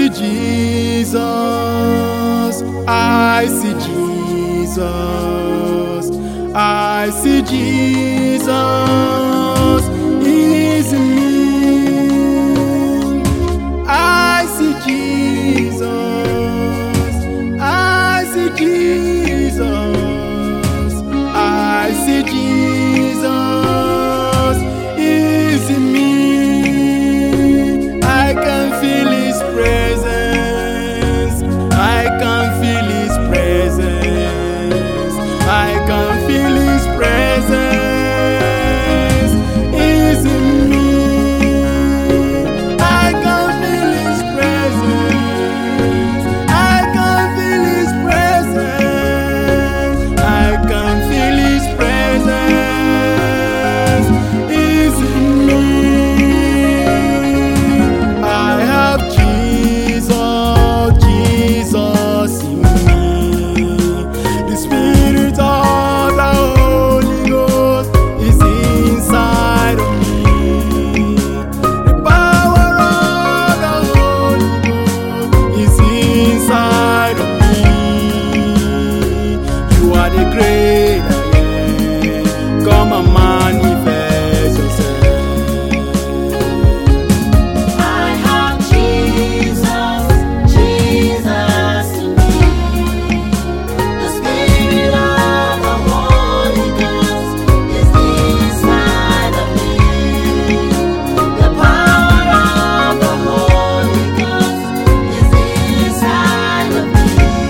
see Jesus, I see Jesus, I see Jesus is in me. I see Jesus, I see Jesus, I see Jesus is in me. I can feel His presence, I can feel His presence, I can feel His presence is in me. I can feel His presence, I can feel His presence, I can feel His presence is in me. I have Jesus, Jesus in me. The Spirit of the Holy Ghost is inside of me. The power of the Holy Ghost is inside of me. You are the great I am. Come and manifest yourself. I have Jesus, Jesus in me. The Spirit of the Holy Ghost is inside of me. The power of the Holy Ghost is inside of me.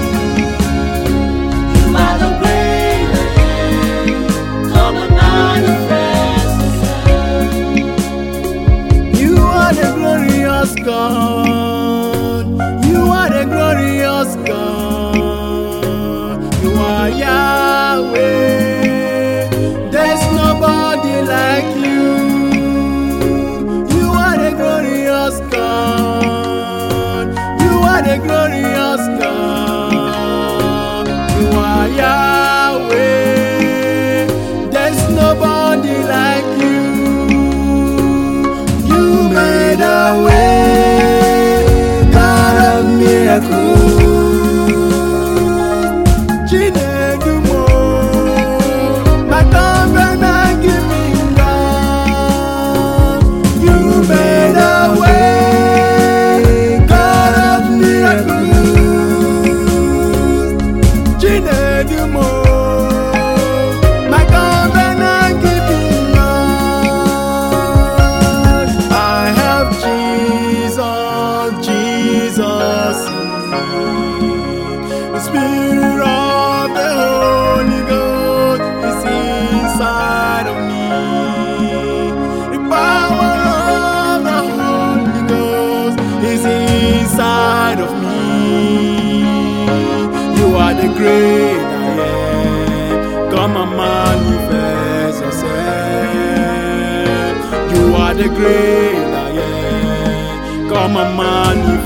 You are the great I am. Come and manifest yourself. You are the glorious God. You are the glorious God. You are Yahweh. There's nobody like you. You are the glorious God. You are the glorious God. You are Yahweh. There's nobody like you. You made a way, God of miracles. Chinedumo, my covenant keeping God. You made a way, God of miracles. Chinedumo, my covenant keeping God. I have Jesus, Jesus in me. The Spirit of the Holy Ghost is inside of me. The power of the Holy Ghost is inside of me. You are the great I am. Come and manifest yourself. You are the great I am. Come and manifest